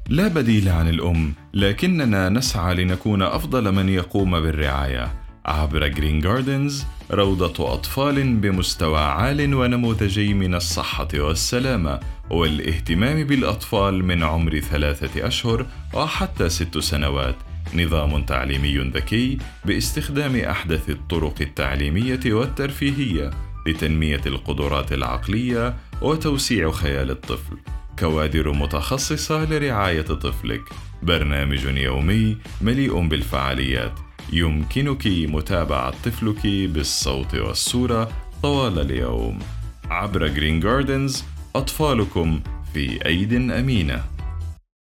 لا بديل عن الأم، لكننا نسعى لنكون أفضل من يقوم بالرعاية. عبر جرين جاردنز، روضة أطفال بمستوى عال ونموذجي من الصحة والسلامة والاهتمام بالأطفال من عمر 3 أشهر وحتى 6 سنوات. نظام تعليمي ذكي باستخدام أحدث الطرق التعليمية والترفيهية لتنمية القدرات العقلية وتوسيع خيال الطفل. كوادر متخصصة لرعاية طفلك. برنامج يومي مليء بالفعاليات يمكنك متابعة طفلك بالصوت والصورة طوال اليوم. عبر جرين جاردنز، أطفالكم في أيد أمينة.